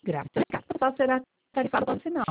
Grazie. Nel caso potrà essere tariffato col segnale